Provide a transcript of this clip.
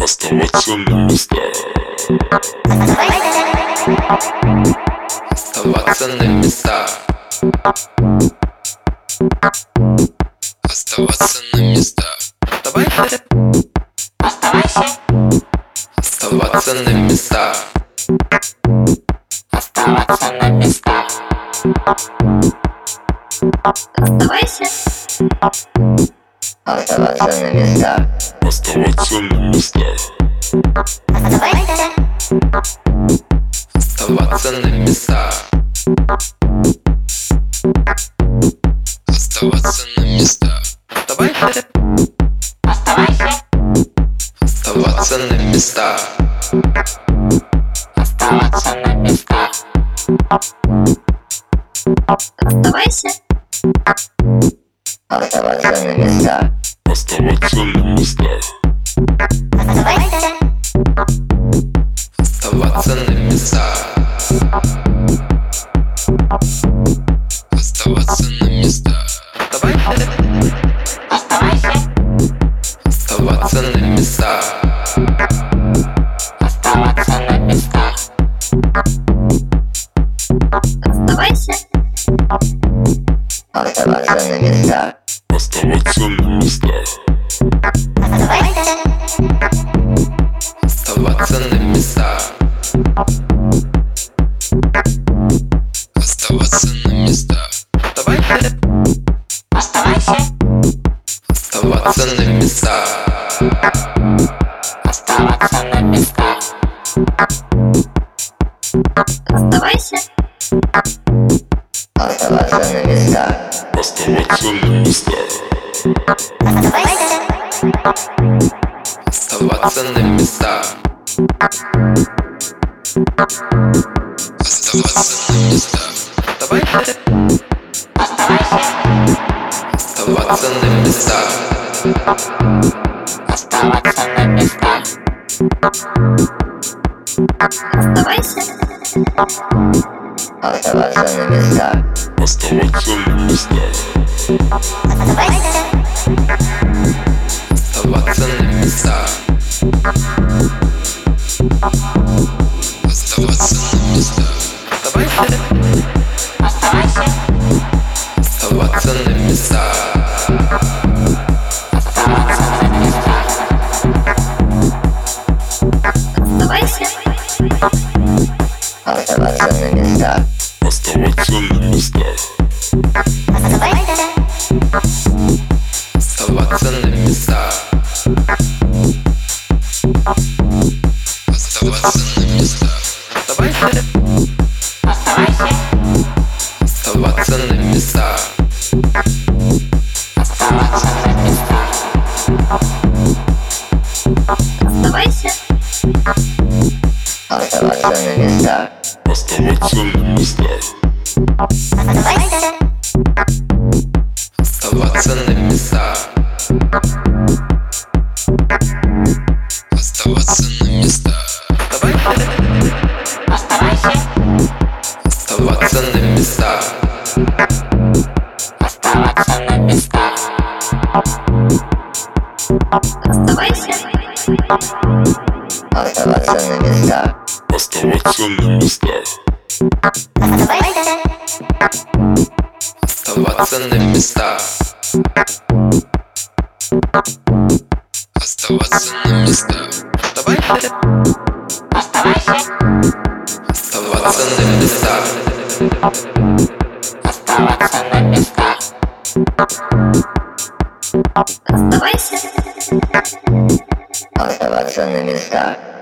Оставаться на местах. Оставаться на местах. Оставаться на местах. Давай. Оставайся. Оставаться на местах. Оставаться на местах. Оставайся. Оставаться на местах. Оставаться на местах. Оставайся. Оставаться на местах. Оставаться на местах. Давай. Оставайся. Оставаться на местах. Оставаться на местах. Оставайся. Оставаться на местах. Оставаться на местах. Оставайся. Оставаться на местах. Оставаться на местах. Давай. Оставайся. Оставаться на местах. Оставаться на местах. Оставайся. Оставаться на местах. Оставаться на местах. Оставайся. Оставаться на местах. Оставаться на местах. Давай. Оставайся. Оставаться на местах. Оставаться на местах. Оставайся. Оставаться на местах. Оставаться на местах. Оставайся. Оставаться на местах. Оставаться на местах. Давай. Оставайся. Оставаться на местах. Оставаться на местах. Оставайся. Оставаться на местах. Оставаться на местах. Оставайся. Оставаться на местах. Оставаться на местах. Давай. Оставайся. Оставаться на местах. Оставаться на местах. Оставайся. Оставаться на местах. Оставаться на местах. Оставайся. Оставаться на местах. Оставаться на местах. Давай. Оставайся. Оставаться на местах. Оставаться на местах. Оставайся. Оставаться на местах. Оставаться на местах. Оставайся. Оставаться на местах. Оставаться на местах. Давай. Оставайся. Оставаться на местах. Оставаться на местах. Оставайся. Оставаться на местах. Оставаться на местах. Оставайся. Оставаться на местах. Оставаться на местах. Давай. Оставайся. Оставаться на местах. Оставаться на местах. Оставайся. Оставаться на местах.